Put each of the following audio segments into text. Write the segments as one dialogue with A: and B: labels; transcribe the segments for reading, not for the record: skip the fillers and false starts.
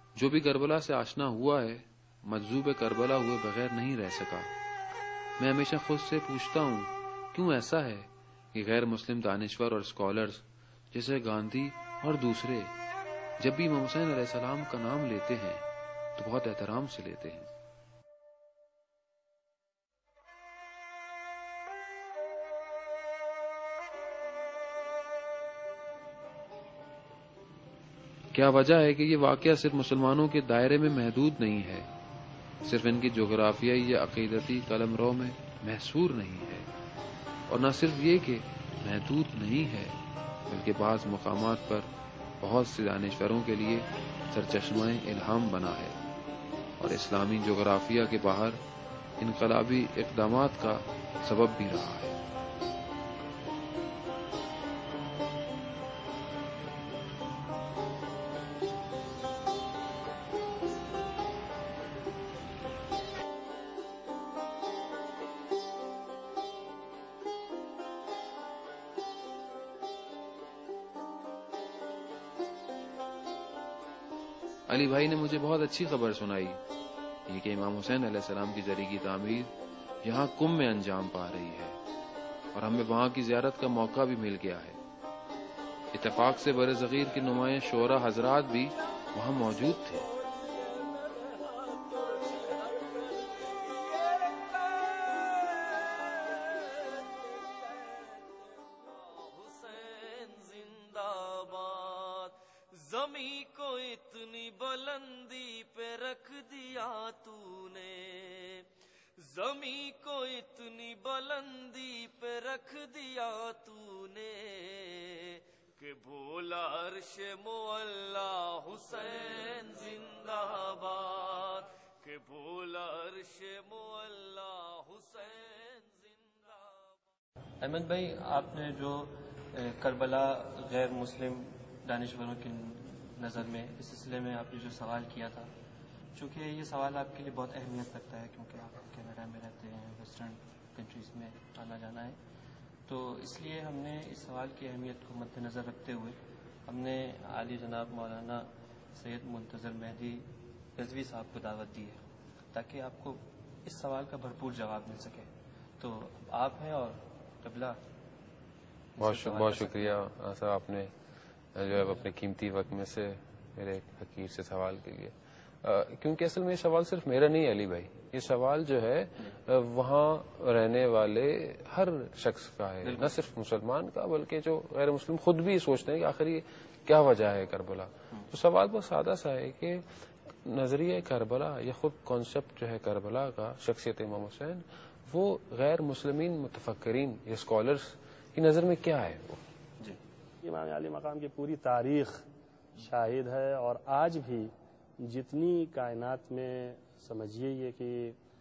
A: جو بھی کربلا سے آشنا ہوا ہے مجذوب کربلا ہوئے بغیر نہیں رہ سکا۔ میں ہمیشہ خود سے پوچھتا ہوں کیوں ایسا ہے کہ غیر مسلم دانشور اور اسکالرز جیسے گاندھی اور دوسرے جب بھی امام حسین علیہ السلام کا نام لیتے ہیں تو بہت احترام سے لیتے ہیں۔ کیا وجہ ہے کہ یہ واقعہ صرف مسلمانوں کے دائرے میں محدود نہیں ہے، صرف ان کی جغرافیائی یا عقیدتی قلمرو میں محصور نہیں ہے، اور نہ صرف یہ کہ محدود نہیں ہے بلکہ بعض مقامات پر بہت سے دانشوروں کے لیے سرچشمہ الہام بنا ہے اور اسلامی جغرافیہ کے باہر انقلابی اقدامات کا سبب بھی رہا ہے۔ علی بھائی نے مجھے بہت اچھی خبر سنائی، یہ کہ امام حسین علیہ السلام کی زری کی تعمیر یہاں قم میں انجام پا رہی ہے اور ہمیں وہاں کی زیارت کا موقع بھی مل گیا ہے۔ اتفاق سے بر صغیر کے نمایاں شعراء حضرات بھی وہاں موجود تھے۔
B: زمیں کو اتنی بلندی پہ رکھ دیا تو نے، زمیں کو اتنی بلندی پہ رکھ دیا تو نے کہ بولا عرش معلا حسین زندہ باد، کہ بولا عرش معلا حسین زندہ باد۔
C: احمد بھائی، آپ نے جو کربلا غیر مسلم دانشوروں کی نظر میں اس سلسلے میں آپ نے جو سوال کیا تھا، چونکہ یہ سوال آپ کے لیے بہت اہمیت رکھتا ہے کیونکہ آپ کینیڈا میں رہتے ہیں، ویسٹرن کنٹریز میں آنا جانا ہے، تو اس لیے ہم نے اس سوال کی اہمیت کو مد نظر رکھتے ہوئے ہم نے عالی جناب مولانا سید منتظر مہدی رضوی صاحب کو دعوت دی ہے تاکہ آپ کو اس سوال کا بھرپور جواب مل سکے۔ تو آپ ہیں اور قبلہ
D: بہت شکریہ سر، آپ نے جو ہے اپنے قیمتی وقت میں سے میرے ایک حقیر سے سوال کے لیے، کیونکہ اصل میں یہ سوال صرف میرا نہیں ہے علی بھائی، یہ سوال جو ہے وہاں رہنے والے ہر شخص کا ہے، نہ صرف مسلمان کا بلکہ جو غیر مسلم خود بھی سوچتے ہیں کہ آخر یہ کیا وجہ ہے کربلا۔ تو سوال بہت سادہ سا ہے کہ نظریہ کربلا یا خود کانسیپٹ جو ہے کربلا کا، شخصیت امام حسین، وہ غیر مسلمین متفکرین یا اسکالرس کی نظر میں کیا ہے؟ وہ
E: امام علی مقام کی پوری تاریخ شاہد ہے، اور آج بھی جتنی کائنات میں سمجھیے یہ کہ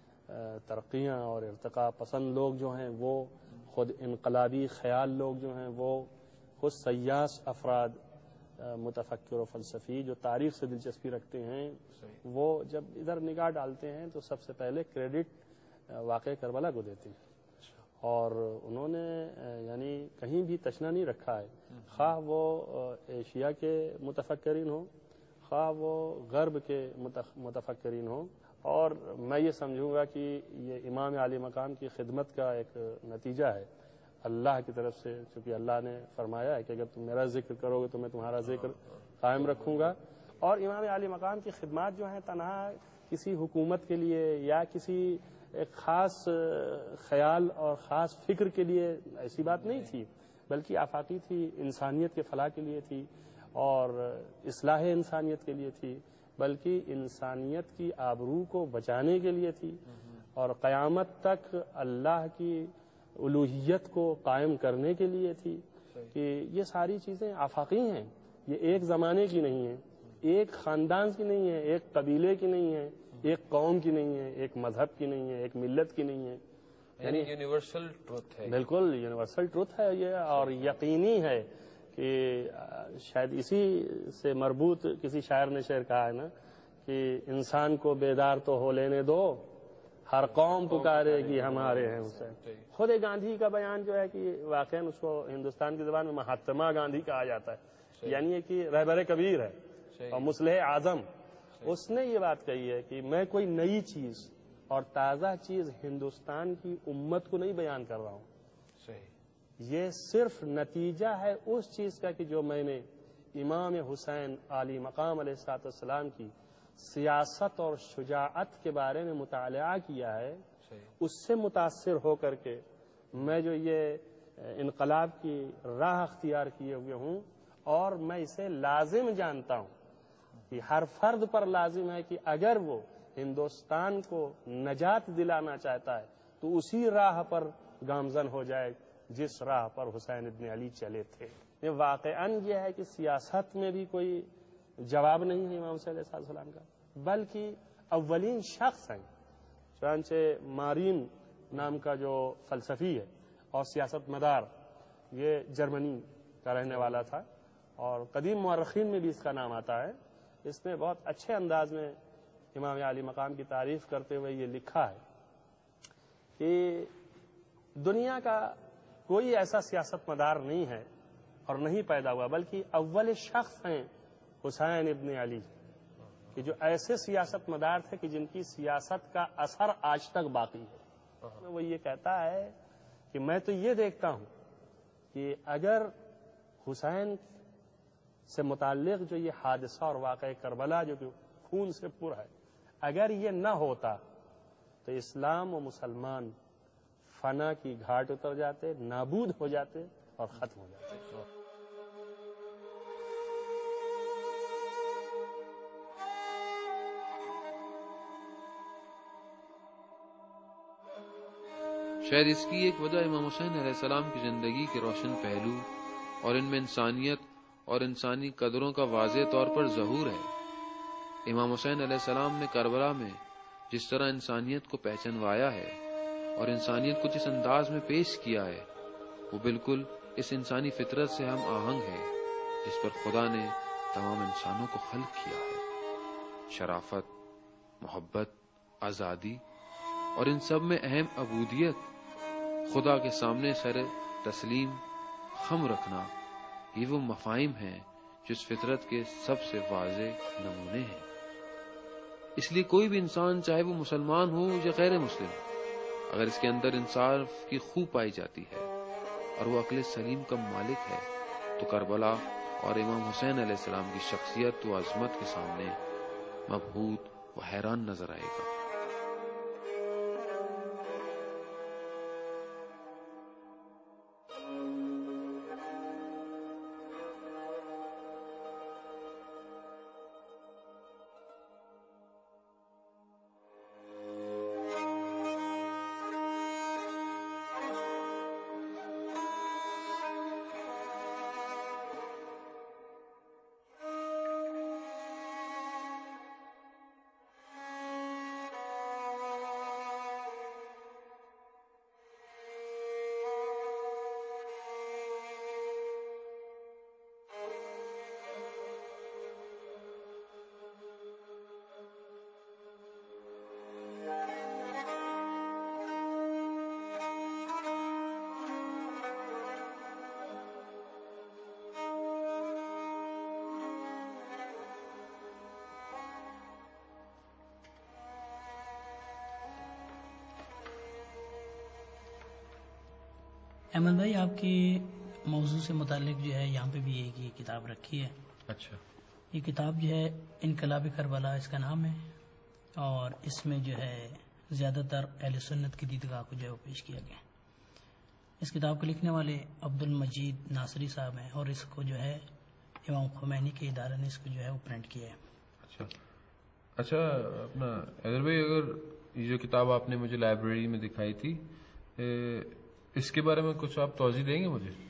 E: ترقیاں اور ارتقاء پسند لوگ جو ہیں، وہ خود انقلابی خیال لوگ جو ہیں، وہ خود سیاس افراد متفکر و فلسفی جو تاریخ سے دلچسپی رکھتے ہیں، وہ جب ادھر نگاہ ڈالتے ہیں تو سب سے پہلے کریڈٹ واقع کربلا کو دیتے ہیں، اور انہوں نے یعنی کہیں بھی تشنا نہیں رکھا ہے، خواہ وہ ایشیا کے متفکرین ہوں، خواہ وہ غرب کے متفکرین ہوں، اور میں یہ سمجھوں گا کہ یہ امام علی مقام کی خدمت کا ایک نتیجہ ہے اللہ کی طرف سے، چونکہ اللہ نے فرمایا ہے کہ اگر تم میرا ذکر کرو گے تو میں تمہارا ذکر قائم رکھوں گا۔ اور امام علی مقام کی خدمات جو ہیں تنہا کسی حکومت کے لیے یا کسی ایک خاص خیال اور خاص فکر کے لیے ایسی بات نہیں تھی، بلکہ آفاقی تھی، انسانیت کے فلاح کے لیے تھی اور اصلاح انسانیت کے لیے تھی، بلکہ انسانیت کی آبرو کو بچانے کے لیے تھی اور قیامت تک اللہ کی الوہیت کو قائم کرنے کے لیے تھی۔ کہ یہ ساری چیزیں آفاقی ہیں، یہ ایک زمانے کی نہیں ہیں، ایک خاندان کی نہیں ہے، ایک قبیلے کی نہیں ہے، ایک قوم کی نہیں ہے، ایک مذہب کی نہیں ہے، ایک ملت کی نہیں ہے،
D: یعنی یونیورسل ٹروتھ ہے،
E: بالکل یونیورسل ٹروتھ ہے یہ، اور یقینی ہے کہ شاید اسی سے مربوط کسی شاعر نے شعر کہا ہے نا کہ انسان کو بیدار تو ہو لینے دو، ہر قوم پکارے گی ہمارے ہیں حسین۔ خود گاندھی کا بیان جو ہے کہ واقعاً اس کو ہندوستان کی زبان میں مہاتما گاندھی کہا جاتا ہے، یعنی کہ رہبر کبیر ہے اور مصلح اعظم، اس نے یہ بات کہی ہے کہ میں کوئی نئی چیز اور تازہ چیز ہندوستان کی امت کو نہیں بیان کر رہا ہوں. یہ صرف نتیجہ ہے اس چیز کا کہ جو میں نے امام حسین علی مقام علیہ الصلوۃ والسلام کی سیاست اور شجاعت کے بارے میں مطالعہ کیا ہے. اس سے متاثر ہو کر کے میں جو یہ انقلاب کی راہ اختیار کیے ہوئے ہوں، اور میں اسے لازم جانتا ہوں کہ ہر فرد پر لازم ہے کہ اگر وہ ہندوستان کو نجات دلانا چاہتا ہے تو اسی راہ پر گامزن ہو جائے جس راہ پر حسین ابن علی چلے تھے. یہ واقعاً یہ ہے کہ سیاست میں بھی کوئی جواب نہیں ہے امام حسین علیہ السلام کا، بلکہ اولین شخص ہیں. چنانچہ مارین نام کا جو فلسفی ہے اور سیاست مدار، یہ جرمنی کا رہنے والا تھا اور قدیم مورخین میں بھی اس کا نام آتا ہے. اس نے بہت اچھے انداز میں امام علی مقام کی تعریف کرتے ہوئے یہ لکھا ہے کہ دنیا کا کوئی ایسا سیاست مدار نہیں ہے اور نہیں پیدا ہوا، بلکہ اول شخص ہیں حسین ابن علی، کہ جو ایسے سیاست مدار تھے کہ جن کی سیاست کا اثر آج تک باقی ہے. وہ یہ کہتا ہے کہ میں تو یہ دیکھتا ہوں کہ اگر حسین سے متعلق جو یہ حادثہ اور واقعہ کربلا جو کہ خون سے پر ہے، اگر یہ نہ ہوتا تو اسلام و مسلمان فنا کی گھاٹ اتر جاتے، نابود ہو جاتے اور ختم ہو جاتے.
A: شاید اس کی ایک وجہ امام حسین علیہ السلام کی زندگی کے روشن پہلو اور ان میں انسانیت اور انسانی قدروں کا واضح طور پر ظہور ہے. امام حسین علیہ السلام نے کربلا میں جس طرح انسانیت کو پہچانوایا ہے اور انسانیت کو جس انداز میں پیش کیا ہے، وہ بالکل اس انسانی فطرت سے ہم آہنگ ہے جس پر خدا نے تمام انسانوں کو خلق کیا ہے. شرافت، محبت، آزادی اور ان سب میں اہم عبودیت، خدا کے سامنے سر تسلیم خم رکھنا، یہ وہ مفاہیم ہیں جو اس فطرت کے سب سے واضح نمونے ہیں. اس لیے کوئی بھی انسان، چاہے وہ مسلمان ہو یا غیر مسلم، اگر اس کے اندر انصاف کی خو پائی جاتی ہے اور وہ عقل سلیم کا مالک ہے، تو کربلا اور امام حسین علیہ السلام کی شخصیت و عظمت کے سامنے مبہوت و حیران نظر آئے گا.
F: احمد بھائی، آپ کے موضوع سے متعلق جو ہے یہاں پہ بھی ایک یہ کتاب رکھی ہے.
D: اچھا.
F: یہ کتاب جو ہے انقلاب کربلا اس کا نام ہے، اور اس میں جو ہے زیادہ تر اہل سنت کی دیدگاہ کو جو ہے وہ پیش کیا گیا. اس کتاب کو لکھنے والے عبد المجید ناصری صاحب ہیں، اور اس کو جو ہے امام خمینی کے ادارے نے اس کو جو ہے وہ پرنٹ کیا ہے.
D: اچھا اپنا حیدر بھائی، اگر یہ جو کتاب آپ نے مجھے لائبریری میں دکھائی تھی، اس کے بارے میں کچھ آپ توضیح دیں گے مجھے؟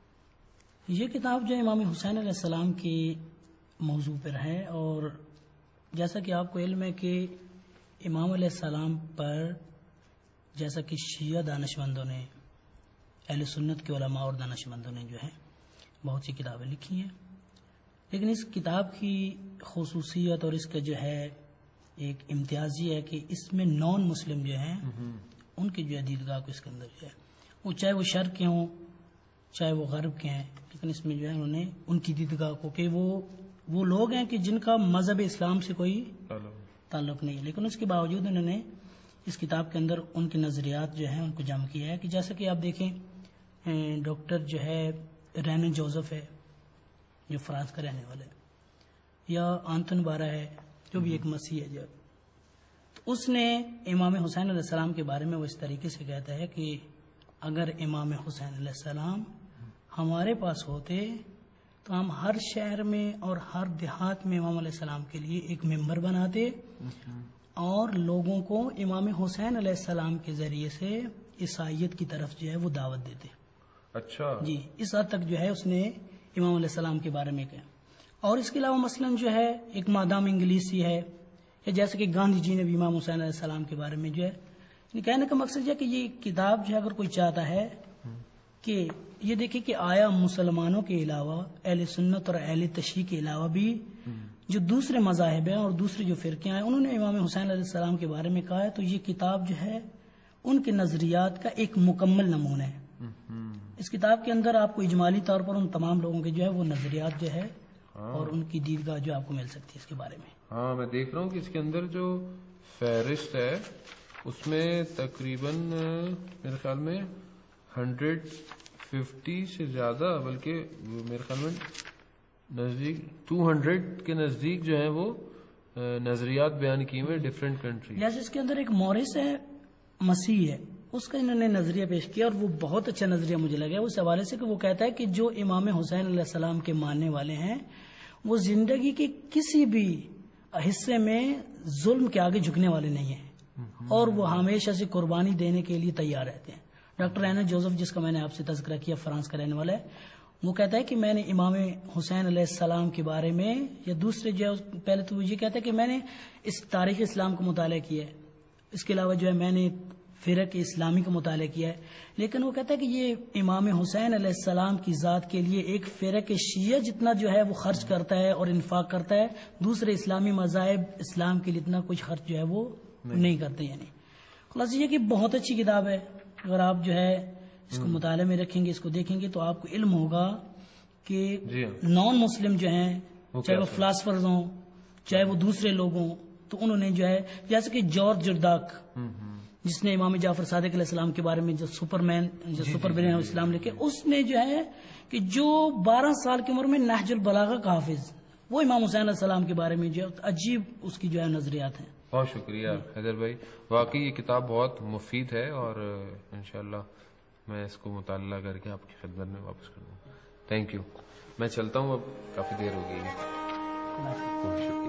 F: یہ کتاب جو امام حسین علیہ السلام کی موضوع پر ہے، اور جیسا کہ آپ کو علم ہے کہ امام علیہ السلام پر جیسا کہ شیعہ دانشمندوں نے، اہل سنت کے علماء اور دانشمندوں نے جو ہے بہت سی کتابیں لکھی ہیں، لیکن اس کتاب کی خصوصیت اور اس کا جو ہے ایک امتیاز یہ ہے کہ اس میں نان مسلم جو ہیں ان کی جو ہے دیدگاہ کو اس کے اندر جو ہے وہ، چاہے وہ شرق کے ہوں چاہے وہ غرب کے ہیں، لیکن اس میں جو ہے انہوں نے ان کی دیدگاہ کو کہ وہ وہ لوگ ہیں کہ جن کا مذہب اسلام سے کوئی تعلق نہیں ہے، لیکن اس کے باوجود انہوں نے اس کتاب کے اندر ان کے نظریات جو ہیں ان کو جمع کیا ہے. کہ جیسا کہ آپ دیکھیں ڈاکٹر جو ہے رینن جوزف ہے جو فرانس کا رہنے والا ہے، یا آنتن بارہ ہے جو بھی ایک مسیح ہے، جو اس نے امام حسین علیہ السلام کے بارے میں وہ اس طریقے سے کہتا ہے کہ اگر امام حسین علیہ السلام ہمارے پاس ہوتے تو ہم ہر شہر میں اور ہر دیہات میں امام علیہ السلام کے لیے ایک ممبر بناتے اور لوگوں کو امام حسین علیہ السلام کے ذریعے سے عیسائیت کی طرف جو ہے وہ دعوت دیتے.
D: اچھا
F: جی، اس حد تک جو ہے اس نے امام علیہ السلام کے بارے میں کہا. اور اس کے علاوہ مثلاً جو ہے ایک مادام انگلیسی ہے، یا جیسے کہ گاندھی جی نے بھی امام حسین علیہ السلام کے بارے میں جو ہے کہنے کا مقصد یہ کہ یہ کتاب جو ہے اگر کوئی چاہتا ہے کہ یہ دیکھیں کہ آیا مسلمانوں کے علاوہ اہل سنت اور اہل تشیع کے علاوہ بھی جو دوسرے مذاہب ہیں اور دوسرے جو فرقے ہیں انہوں نے امام حسین علیہ السلام کے بارے میں کہا ہے، تو یہ کتاب جو ہے ان کے نظریات کا ایک مکمل نمونہ ہے. اس کتاب کے اندر آپ کو اجمالی طور پر ان تمام لوگوں کے جو ہے وہ نظریات جو ہے اور ان کی دیدگاہ جو آپ کو مل سکتی ہے اس کے بارے میں.
D: ہاں میں دیکھ رہا ہوں کہ اس کے اندر جو فہرست ہے اس میں تقریباً میرے خیال میں 150 سے زیادہ، بلکہ میرے خیال میں نزدیک 200 کے نزدیک جو ہیں وہ نظریات بیان کیے ہوئے ڈفرینٹ کنٹری.
F: جیسے اس کے اندر ایک مورث ہے مسیح ہے، اس کا انہوں نے نظریہ پیش کیا اور وہ بہت اچھا نظریہ مجھے لگا اس حوالے سے کہ وہ کہتا ہے کہ جو امام حسین علیہ السلام کے ماننے والے ہیں وہ زندگی کے کسی بھی حصے میں ظلم کے آگے جھکنے والے نہیں ہیں اور وہ ہمیشہ سے قربانی دینے کے لیے تیار رہتے ہیں. ڈاکٹر رینن جوزف جس کا میں نے آپ سے تذکرہ کیا فرانس کا رہنے والا ہے، وہ کہتا ہے کہ میں نے امام حسین علیہ السلام کے بارے میں یا دوسرے جو ہے پہلے تو وہ یہ کہتا ہے کہ میں نے اس تاریخ اسلام کو مطالعہ کیا ہے، اس کے علاوہ جو ہے میں نے فرق اسلامی کا مطالعہ کیا ہے، لیکن وہ کہتا ہے کہ یہ امام حسین علیہ السلام کی ذات کے لیے ایک فرق شیعہ جتنا جو ہے وہ خرچ کرتا ہے اور انفاق کرتا ہے، دوسرے اسلامی مذاہب اسلام کے لیے اتنا کچھ خرچ جو ہے وہ نہیں کرتے. یعنی خلاصہ یہ کہ بہت اچھی کتاب ہے. اگر آپ جو ہے اس کو مطالعے میں رکھیں گے، اس کو دیکھیں گے تو آپ کو علم ہوگا کہ نان مسلم جو ہیں چاہے وہ فلاسفرز ہوں چاہے وہ دوسرے لوگ ہوں، تو انہوں نے جو ہے جیسے کہ جارج جرداک جس نے امام جعفر صادق علیہ السلام کے بارے میں جو سپر برین اسلام لکھے، اس نے جو ہے کہ جو 12 سال کی عمر میں نہج البلاغہ کا حافظ، وہ امام حسین علیہ السلام کے بارے میں جو عجیب اس کی جو ہے نظریات ہیں.
D: بہت شکریہ حیدر بھائی، واقعی یہ کتاب بہت مفید ہے اور انشاءاللہ میں اس کو مطالعہ کر کے آپ کی خدمت میں واپس کر دوں. Thank you. میں چلتا ہوں، اب کافی دیر ہو گئی ہے. بہت شکریہ.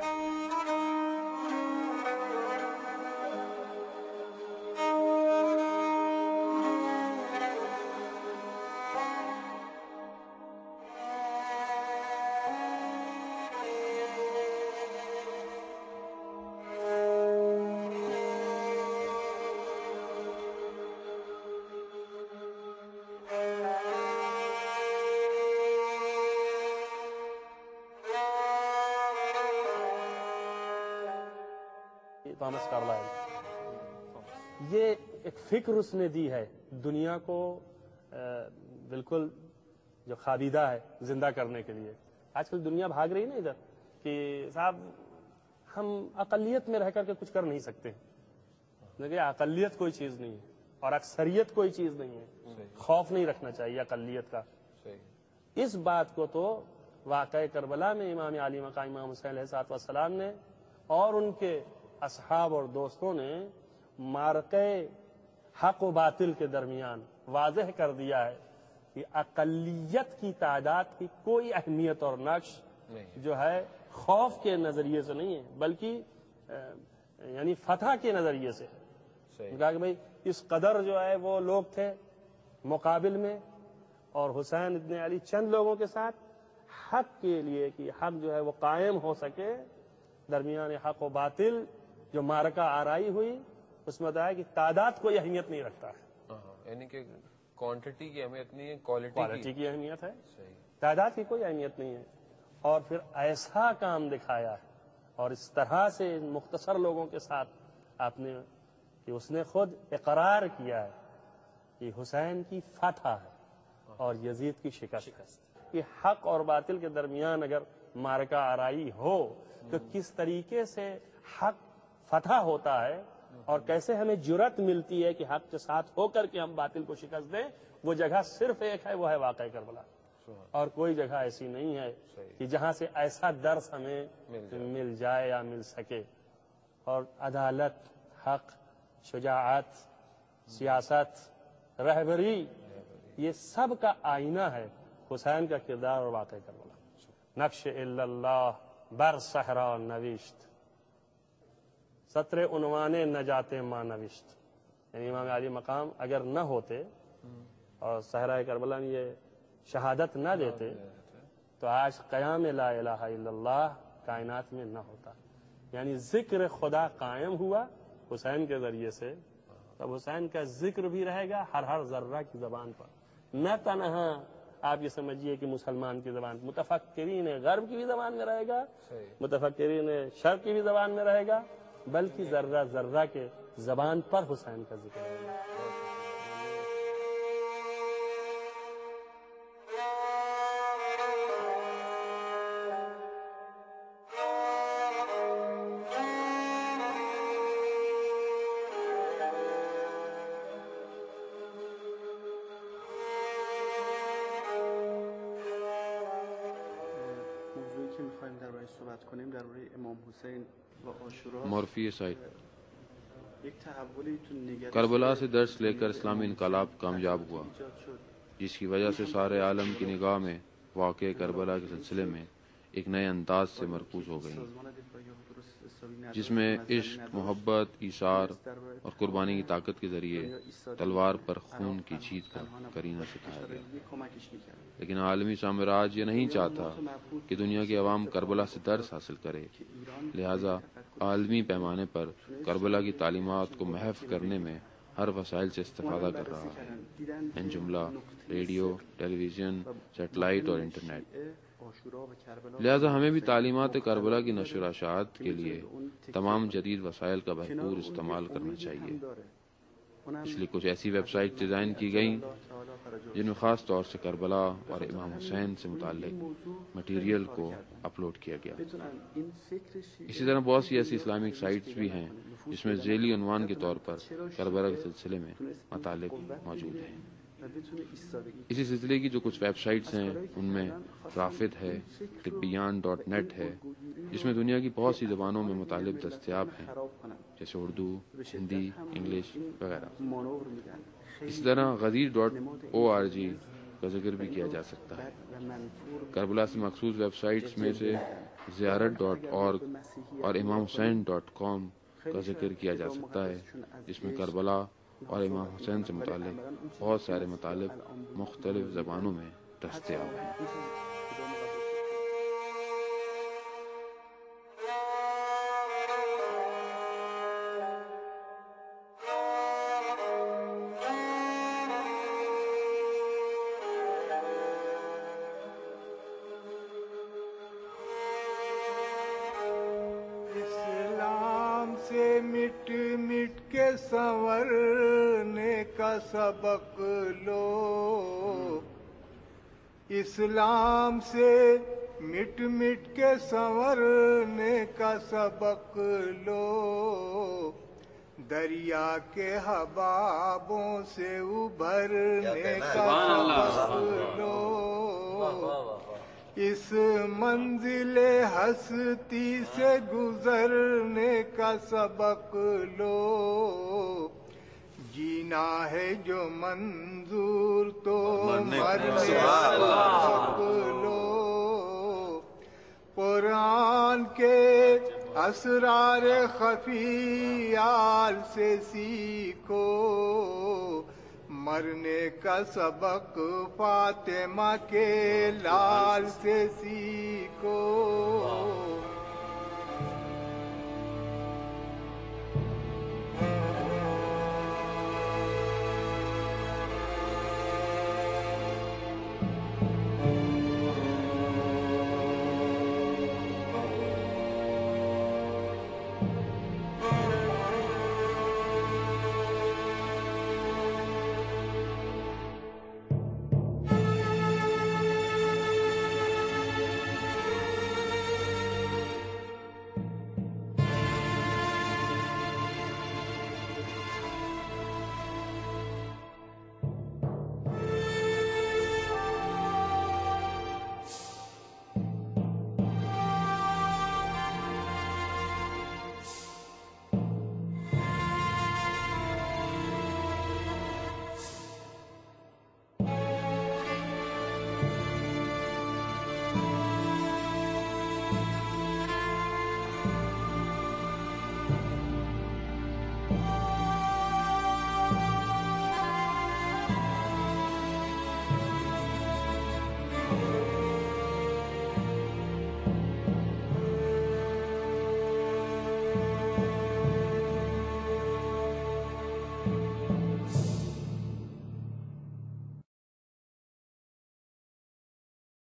E: تھامس کارلائل، یہ ایک فکر اس نے دی ہے دنیا کو بالکل جو خوابیدہ ہے زندہ کرنے کے لیے. آج کل دنیا بھاگ رہی نا ادھر کہ صاحب ہم اقلیت میں رہ کر کے کچھ کر نہیں سکتے، لیکن اقلیت کوئی چیز نہیں ہے اور اکثریت کوئی چیز نہیں ہے. خوف نہیں رکھنا چاہیے اقلیت کا. اس بات کو تو واقعہ کربلا میں امام علی مقام امام حسین علیہ السلام نے اور ان کے اصحاب اور دوستوں نے معرکہ حق و باطل کے درمیان واضح کر دیا ہے کہ اقلیت کی تعداد کی کوئی اہمیت اور نقش جو ہے خوف کے نظریے سے نہیں ہے بلکہ یعنی فتح کے نظریے سے. کہا کہ بھئی اس قدر جو ہے وہ لوگ تھے مقابل میں اور حسین ابن علی چند لوگوں کے ساتھ حق کے لیے کہ حق جو ہے وہ قائم ہو سکے درمیان حق و باطل جو معرکہ آرائی ہوئی اس میں بتایا کہ تعداد کوئی اہمیت نہیں رکھتا ہے.
D: یعنی کہ کوانٹٹی کی اہمیت نہیں ہے، کوالٹی
E: کی اہمیت ہے. تعداد کی کوئی اہمیت نہیں ہے. اور پھر ایسا کام دکھایا ہے اور اس طرح سے مختصر لوگوں کے ساتھ آپ نے کہ اس نے خود اقرار کیا ہے کہ حسین کی فتح ہے اور یزید کی شکست. کہ حق اور باطل کے درمیان اگر मार्का आराई हो तो किस तरीके से हक फतह होता है और कैसे हमें जुर्रत मिलती है कि हक के साथ होकर के हम बातिल को शिकस्त दें, वो जगह सिर्फ एक है, वो है वाक़या करबला। और कोई जगह ऐसी नहीं है कि जहां से ऐसा दर्स हमें मिल जाए या मिल सके। और अदालत, हक, शुजाअत, सियासत, रहबरी, ये सब का आईना है हुसैन का किरदार और वाक़या करबला। नक्श इल्लल्लाह बर सहरा नविश्त, सत्र उन्वाने नजाते मां नविश्त। यानी इमाम अली मकाम अगर न होते और सहरा करबला में ये शहादत न देते तो आज क़याम ला इलाहा इल्लल्लाह कायनात में न होता। यानी जिक्र खुदा कायम हुआ हुसैन के जरिए से, तब हुसैन का जिक्र भी रहेगा हर जर्रा की जबान पर। न तनहा आप ये समझिए कि मुसलमान की जबान, मुतफक्किरीन गर्ब की भी जबान में रहेगा, मुतफक्किरीन शर्क की भी जबान में रहेगा, बल्कि जर्रा जर्रा के जबान पर हुसैन का जिक्र रहेगा।
A: मॉर्फी साइड करबला से दर्स लेकर इस्लामी इनकलाब कामयाब हुआ, जिसकी वजह से सारे आलम की निगाह में वाक़या करबला के सिलसिले में एक नए अंदाज से मरकूज हो गई, जिसमें इश्क, मोहब्बत, ईसार और कुर्बानी की ताकत के जरिए तलवार पर खून की जीत का करीना सिखाया गया। लेकिन आलमी साम्राज्य ये नहीं चाहता कि दुनिया की आवाम करबला से दर्स हासिल करे, लिहाजा आलमी पैमाने पर करबला की तालीमात को महफ करने में हर वसाइल से इस्तेफादा कर रहा है, इन जुमला रेडियो, टेलीविज़न, सेटेलाइट और इंटरनेट। लिहाजा हमें भी तालीमात करबला की नशर अशात के लिए तमाम जदीद वसाइल का भरपूर इस्तेमाल करना चाहिए। इसलिए कुछ ऐसी वेबसाइट डिज़ाइन की गई जिनमें ख़ास तौर से करबला और इमाम हुसैन से मुताल्लिक मटीरियल को अपलोड किया गया। इसी तरह बहुत सी ऐसी इस्लामिक साइट्स भी हैं जिसमें ज़ेली उन्वान के तौर पर करबला के सिलसिले में मतालिब मौजूद हैं। इसी सिलसिले की जो कुछ वेबसाइट्स हैं उनमें राफिद है, तिब्बियान.net है, जिसमें दुनिया की बहुत सी ज़बानों में मतालिब दस्तयाब हैं, जैसे उर्दू, हिंदी, इंग्लिश वगैरह। इसी तरह गदीर.org का जिक्र भी किया जा सकता है। करबला से मखसूस वेबसाइट्स में से ज़ियारत.org और इमामहुसैन.com का जिक्र किया जा सकता है, जिसमें करबला और इमाम हुसैन से मुताल्लिक बहुत सारे मतालिब मुख्तलिफ ज़बानों में दस्तयाब हैं।
G: इस्लाम से मिट मिट के संवरने का सबक लो, इस्लाम से मिट मिट के संवरने का सबक लो, दरिया के हबाबों से उभरने का सबक लो, इस मंजिले हस्ती से गुजरने का सबक लो, जीना है जो मंजूर तो मरने का सबक लो, कुरान के असरार खफियाल से सीखो, मरने का सबक फातिमा के लाल से सीखो।